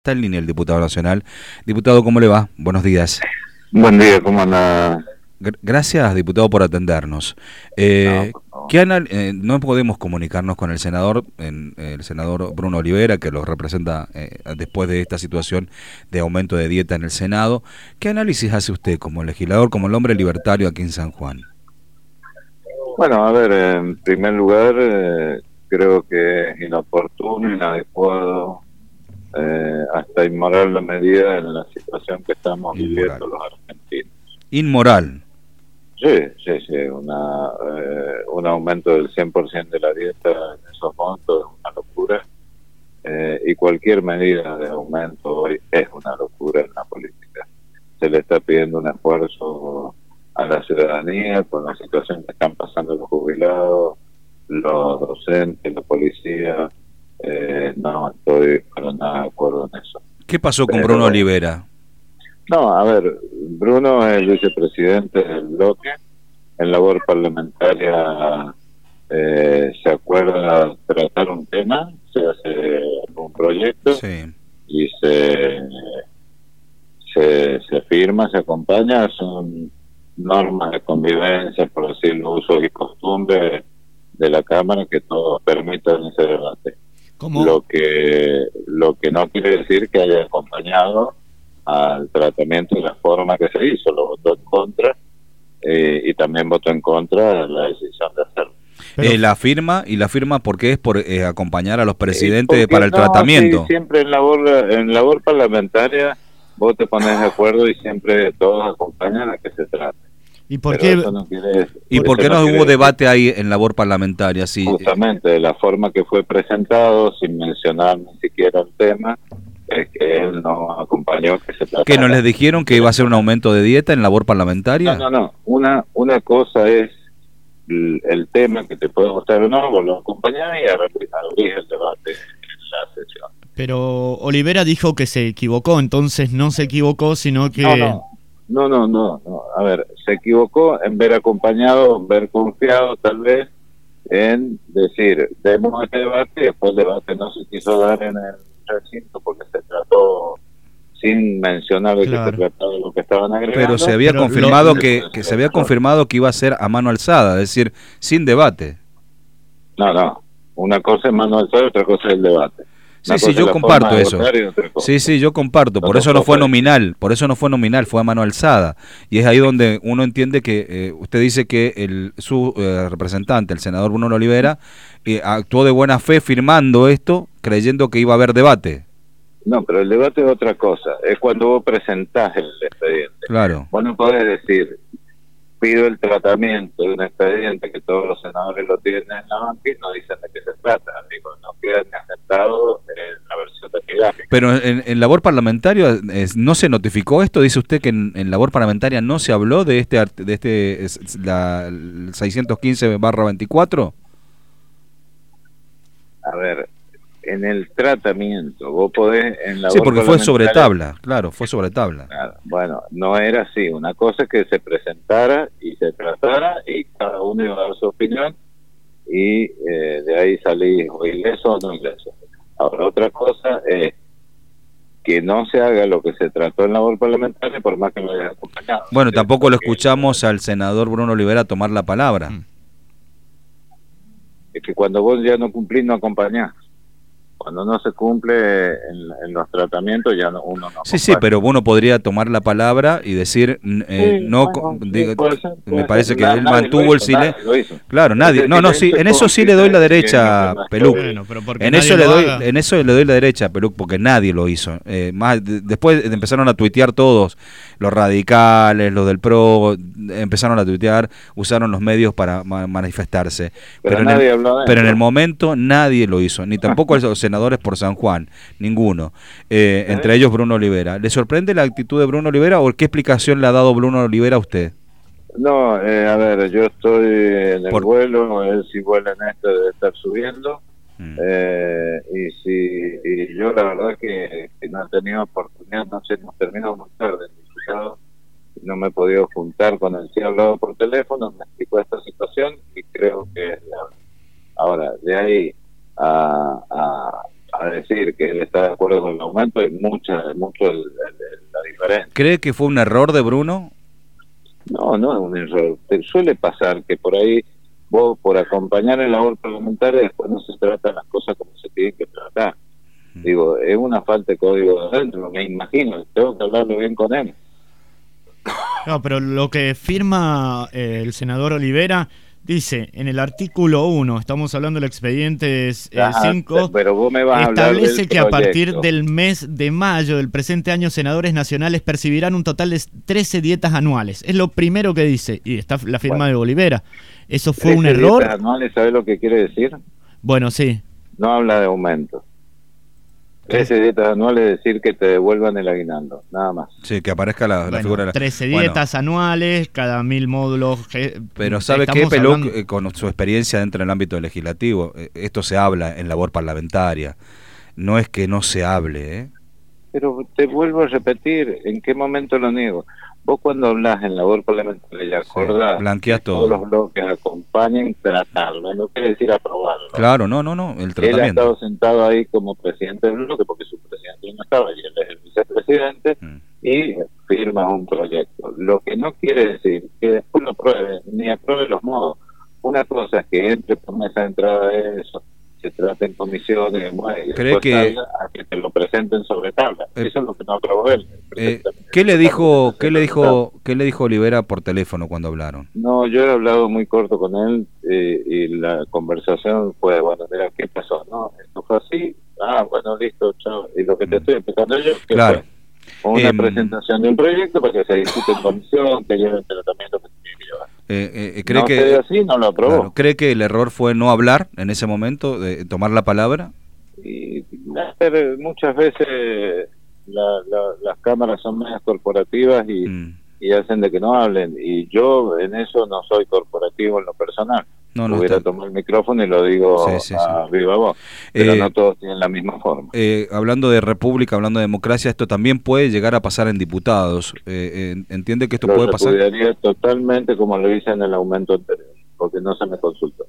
Está en línea el diputado nacional. Diputado, ¿cómo le va? Buenos días. Buen día, ¿cómo anda? Gracias, diputado, por atendernos. No podemos comunicarnos con el senador Bruno Olivera, que lo representa después de esta situación de aumento de dieta en el Senado. ¿Qué análisis hace usted como legislador, como el hombre libertario aquí en San Juan? Bueno, a ver, en primer lugar, creo que es inoportuno, inadecuado, hasta inmoral la medida en la situación que estamos viviendo los argentinos. Inmoral. Sí, un aumento del 100% de la dieta en esos montos es una locura, y cualquier medida de aumento hoy es una locura en la política. Se le está pidiendo un esfuerzo a la ciudadanía con la situación que están pasando los jubilados, los docentes, la policía. No estoy para nada de acuerdo en eso. ¿Qué pasó con Bruno Olivera? No, a ver, Bruno es el vicepresidente del bloque. En labor parlamentaria se acuerda tratar un tema, se hace un proyecto, sí, y se firma, se acompaña. Son normas de convivencia, por decirlo, usos y costumbres de la Cámara que todos permitan ese debate. ¿Cómo? Lo que no quiere decir que haya acompañado al tratamiento de la forma que se hizo. Lo votó en contra, y también votó en contra de la decisión de hacerlo. La firma porque es por acompañar a los presidentes para el tratamiento. Sí, siempre en labor parlamentaria vos te pones de acuerdo y siempre todos acompañan a que se trate. ¿Y por qué no hubo debate ahí en labor parlamentaria? Sí. Justamente de la forma que fue presentado, sin mencionar ni siquiera el tema, es que él no acompañó que se tratara. ¿Que no les dijeron que iba a ser un aumento de dieta en labor parlamentaria? No. Una cosa es el tema que te puede gustar o no, vos lo acompañás y abrís el debate en la sesión. Pero Olivera dijo que se equivocó, entonces no se equivocó, sino que... No. A ver, se equivocó en ver acompañado, ver confiado tal vez, en decir, demos este debate, y después el debate no se quiso dar en el recinto porque se trató sin mencionar de que se trataba de lo que estaban agregando. Pero se había confirmado que se había confirmado que iba a ser a mano alzada, es decir, sin debate. No. Una cosa es mano alzada, otra cosa es el debate. Sí, yo comparto eso. Sí, yo comparto. Por eso no fue nominal, fue a mano alzada. Y es ahí donde uno entiende que usted dice que su representante, el senador Bruno Olivera, actuó de buena fe firmando esto, creyendo que iba a haber debate. No, pero el debate es otra cosa. Es cuando vos presentás el expediente. Claro. Vos no podés decir, pido el tratamiento de un expediente que todos los senadores lo tienen en la banca y no dicen de qué se trata. Digo, no queda ni aceptado en la versión epigráfica. Pero en labor parlamentaria no se notificó esto. Dice usted que en labor parlamentaria no se habló de la 615/24. A ver, en el tratamiento vos podés en labor sí, porque fue sobre tabla, claro, fue sobre tabla. Claro, bueno, no era así. Una cosa es que se presentara y se tratara y cada uno iba a dar su opinión y de ahí salís o ileso o no ileso. Ahora, otra cosa es que no se haga lo que se trató en labor parlamentaria por más que lo haya acompañado. Bueno, tampoco lo escuchamos al senador Bruno Olivera tomar la palabra. Es que cuando vos ya no cumplís, no acompañás. Cuando no se cumple en los tratamientos, ya uno no acompaña. Sí, pero uno podría tomar la palabra y decir, me parece que él mantuvo el silencio. Claro, nadie. No, sí, en eso sí le doy la derecha, Peluc. En eso le doy la derecha, Peluc, porque nadie lo hizo. Después empezaron a tuitear todos, los radicales, los del PRO, empezaron a tuitear, usaron los medios para manifestarse. Pero en el momento nadie lo hizo, ni tampoco los senadores por San Juan, ninguno. Entre ellos Bruno Olivera. ¿Le sorprende la actitud de Bruno Olivera o qué explicación le ha dado Bruno Olivera a usted? No, a ver, yo estoy en el vuelo, él si vuela en este debe estar subiendo. Y yo la verdad que no he tenido oportunidad, no sé, hemos terminado muy tarde, no me he podido juntar con él, sí he hablado por teléfono, me explicó esta situación y creo que es la... Ahora, de ahí a a decir que él está de acuerdo con el aumento, hay mucho la diferencia. ¿Cree que fue un error de Bruno? No es un error. Te suele pasar que por ahí vos, por acompañar en la labor parlamentaria, después no se tratan las cosas como se tienen que tratar. Digo, es una falta de código de adentro, me imagino, tengo que hablarlo bien con él. No, pero lo que firma el senador Olivera dice, en el artículo 1, estamos hablando del expediente 5, pero vos me vas a hablar establece del que a partir proyecto. del mes de mayo del presente año, senadores nacionales percibirán un total de 13 dietas anuales. Es lo primero que dice, y está la firma de Olivera. ¿Eso fue un error? Dietas anuales, ¿sabes lo que quiere decir? Bueno, sí. No habla de aumento. 13 dietas anuales es decir que te devuelvan el aguinaldo, nada más. Sí, que aparezca la figura de la... 13 dietas anuales, cada 1000 módulos. Pero ¿sabe qué, Peluc? Con su experiencia dentro del ámbito legislativo, esto se habla en labor parlamentaria. No es que no se hable, ¿eh? Pero te vuelvo a repetir, ¿en qué momento lo niego? Vos cuando hablas en labor parlamentaria y acordás, blanqueas todo. Todos los bloques acompañen tratarlo, no quiere decir aprobarlo. Claro, no, el tratamiento. Él ha estado sentado ahí como presidente del bloque, porque su presidente no estaba, y él es el vicepresidente, y firma un proyecto. Lo que no quiere decir que después lo apruebe, ni apruebe los modos. Una cosa es que entre por mesa de entrada de eso, se trata en comisiones, ¿cree que a que te lo presenten sobre tabla? Eso es lo que no aprobó él. ¿Qué le dijo Olivera por teléfono cuando hablaron? No, yo he hablado muy corto con él y la conversación fue, bueno, mira, ¿qué pasó? No, esto fue así, bueno, listo, chao. Y lo que te estoy explicando yo, que claro. fue una presentación de un proyecto para que se discute en comisión, que lleve el tratamiento que tiene que llevar. ¿Cree que así no lo aprobó? Claro, ¿cree que el error fue no hablar en ese momento, de tomar la palabra? Y muchas veces las cámaras son medias corporativas y hacen de que no hablen, y yo en eso no soy corporativo en lo personal. Hubiera tomado el micrófono y lo digo a viva voz, pero no todos tienen la misma forma. Hablando de república, hablando de democracia, esto también puede llegar a pasar en diputados. ¿Entiende que esto puede pasar? Lo repudiaría totalmente, como lo hice en el aumento anterior, porque no se me consultó.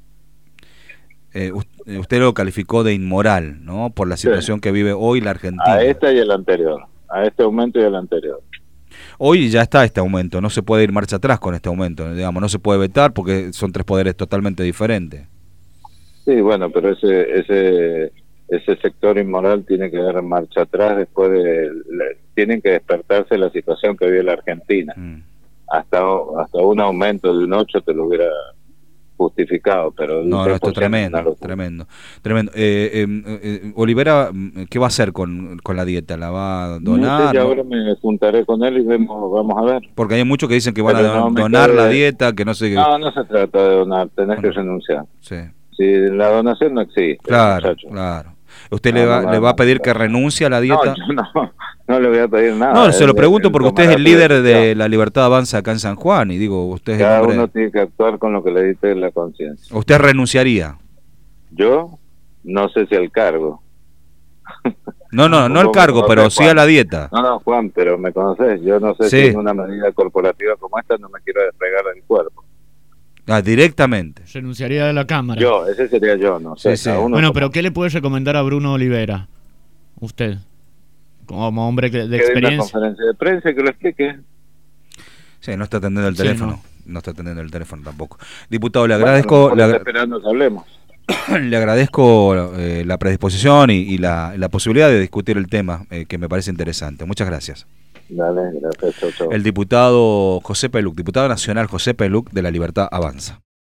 Usted lo calificó de inmoral, ¿no? Por la situación que vive hoy la Argentina. A esta y el anterior, a este aumento y el anterior. Hoy ya está este aumento, no se puede ir marcha atrás con este aumento, digamos, no se puede vetar porque son tres poderes totalmente diferentes. Sí, bueno, pero ese sector inmoral tiene que dar marcha atrás después tienen que despertarse la situación que vive la Argentina. Hasta un aumento de un 8 te lo hubiera justificado, pero no, esto es tremendo. Olivera, ¿qué va a hacer con la dieta? ¿La va a donar? No sé, ahora me juntaré con él y vamos a ver. Porque hay muchos que dicen que van a donar la dieta, que no sé qué. No se trata de donar, tenés que renunciar. Sí. Si la donación no existe. Claro. ¿Usted le va a pedir que renuncie a la dieta? No le voy a pedir nada. No, se lo pregunto porque usted es el líder de la Libertad Avanza acá en San Juan y digo, usted es cada uno tiene que actuar con lo que le dicte la conciencia. ¿Usted renunciaría? ¿Yo? No sé si al cargo. No al cargo, pero sí a la dieta. No, Juan, pero me conoces. Yo no sé si en una medida corporativa como esta no me quiero despegar del cuerpo. Directamente. Renunciaría de la Cámara. Ese sería yo, no sé. Bueno, pero ¿qué le puede recomendar a Bruno Olivera? Usted, como hombre de experiencia. Que dé una conferencia de prensa que lo explique. Sí, no está atendiendo el teléfono. No está atendiendo el teléfono tampoco. Diputado, le agradezco. Esperando que hablemos. Le agradezco la predisposición y la posibilidad de discutir el tema, que me parece interesante. Muchas gracias. Dale, gracias. Chau. El diputado José Peluc, diputado nacional José Peluc de la Libertad Avanza.